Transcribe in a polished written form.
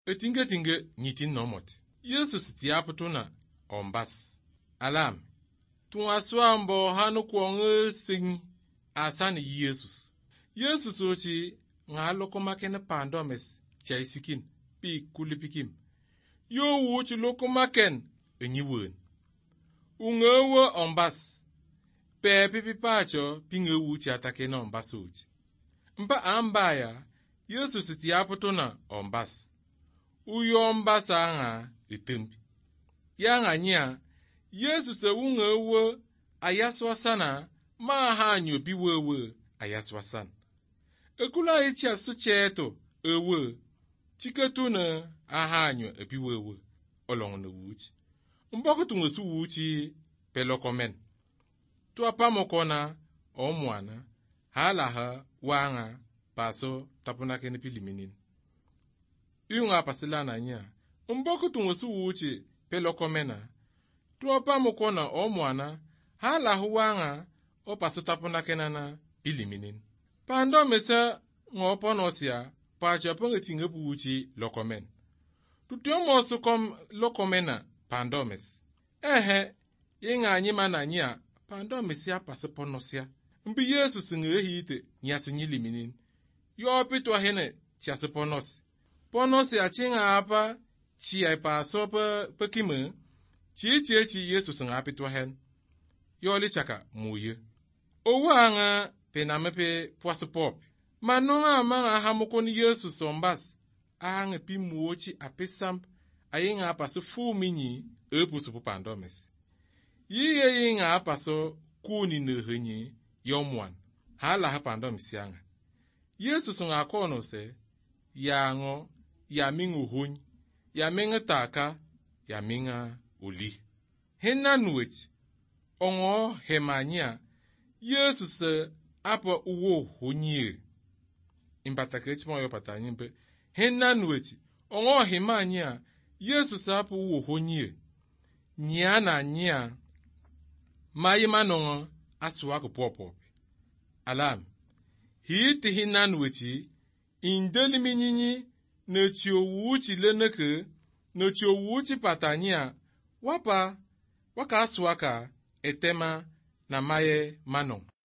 Etinge nyitin nomot. Yesus tiaputuna ombas. Alam. Tunaswambo hanu kuonge sing asani Yesus. Yesus ochi ngaloko makene pandomes chaisikin pi kulipikim. Yo wuchi loko maken enyiwen. Ungewe ombas. Pepe pipacho pinge wuchi atakena ombas uchi. Mpa ambaya Yesus tiaputuna ombas. Uyo ombas anga itempi. Yanga nya Yesus ungewe ayaswasana ma hanyo biwewe ayaswasan. Ekula ichi asucheto ewe chiketuna ahanyo ebiwewe olong na wuchi. Mboko tungosu wuchi pelokomen. Tuapamokona omwana halaha wanga paso tapunake ni piliminin. Yunga pasilana nya. Mboko tungosu wuchi pelokomena. Tuapamokona omwana halaha wanga o paso tapunake na piliminin. Pando mesa ngoponosia pacha ponge tingepu wuchi lokomen. Tutiomosu kom lokomena pandomes. Yenga nyima na nya pandomesia paso ponosia. Mbi Yesus ngehite nyasi nyiliminin. Yo pitwa hene chiasi ponos. Ponosia chinga apa chia paso pekime. Chi Yesus ngapitwa hen. Yo lichaka muye. Owanga penamepe pwasipop. Manonga manga hamukoni Yesus ombas. Ahange pi muochi apesamp. Ayinga paso fuminyi epusu pupandomes. Yinga apaso kuni nehenyi yomwan. Hala hapandomes yanga. Yesus ngakono se. Yango yamingu huny. Yaminga taka. Yaminga uli. Hena nuech. Ongo hemanya. Yesus apa uwo hunye. Impatakech mo yo patanyimpe. Hena nuech. Ongo hemanya. Yesus apa uwo hunye. Nyana nya. Mayimanongo aswako popo. Alam. Hiti hena nuechi. Indeli minyinyi. Nechio wuchi leneke. Nechio wuchi patanya. Waka aswaka etema na maye manong.